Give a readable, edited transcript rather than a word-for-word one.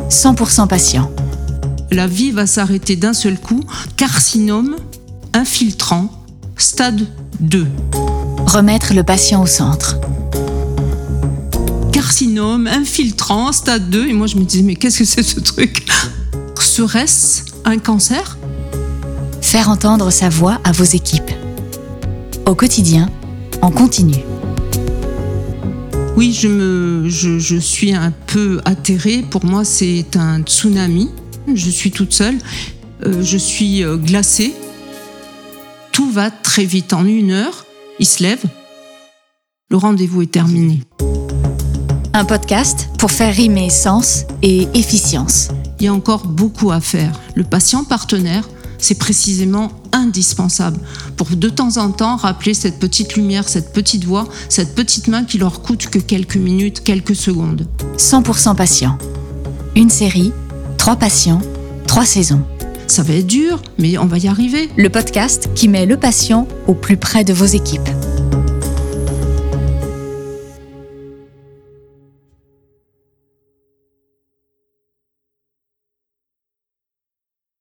100% patient. La vie va s'arrêter d'un seul coup. Carcinome infiltrant, stade 2. Remettre le patient au centre. Carcinome infiltrant, stade 2. Et moi, je me disais, mais qu'est-ce que c'est ce truc ? Serait-ce un cancer ? Faire entendre sa voix à vos équipes. Au quotidien, en continu. Oui, je suis un peu atterrée. Pour moi, c'est un tsunami. Je suis toute seule. Je suis glacée. Tout va très vite. En 1 heure, il se lève. Le rendez-vous est terminé. Un podcast pour faire rimer sens et efficience. Il y a encore beaucoup à faire. Le patient partenaire, c'est précisément indispensable pour de temps en temps rappeler cette petite lumière, cette petite voix, cette petite main qui leur coûte que quelques minutes, quelques secondes. 100% patient. Une série, 3 patients, 3 saisons. Ça va être dur, mais on va y arriver. Le podcast qui met le patient au plus près de vos équipes.